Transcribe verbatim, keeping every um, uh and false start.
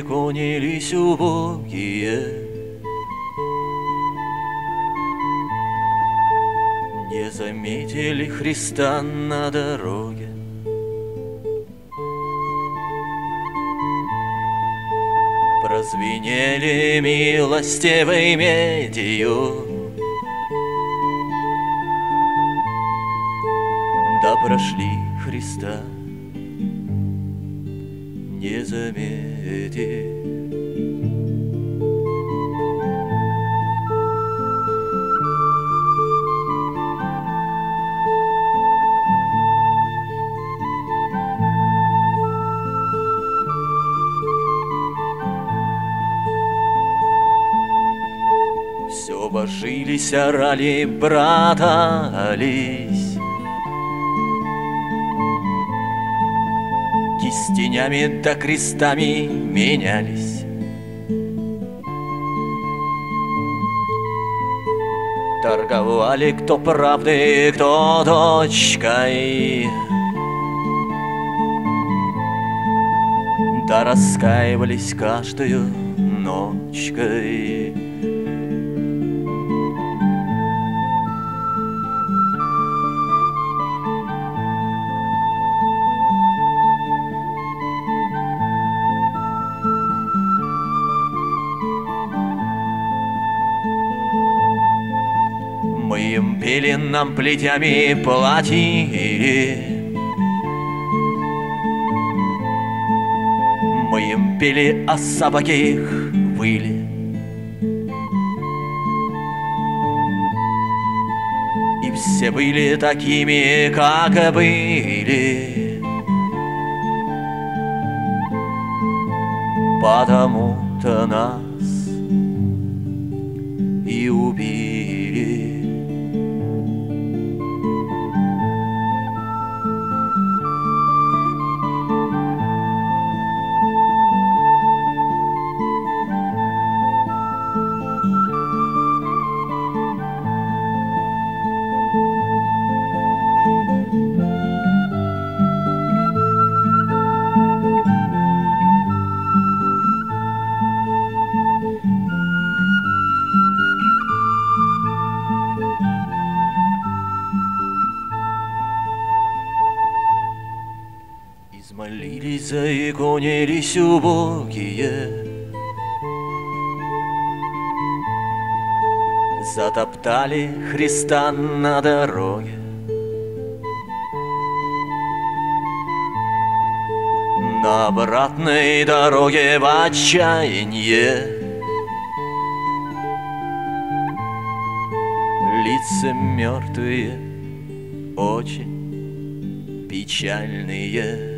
заиконились убогие. Не заметили Христа на дороге. Прозвенели милостивой медью, да прошли Христа, не заметив. Все божились, орали, братались, кистенями да крестами менялись. Торговали кто правдой, кто дочкой, да раскаивались каждую ночкой. Мы им пели, нам плетями платили, мы им пели, а собаки их выли. И все были такими, как были, потому-то нас и убили. Измолились, заиконились убогие, затоптали Христа на дороге. На обратной дороге в отчаянье лица мертвые, очень печальные.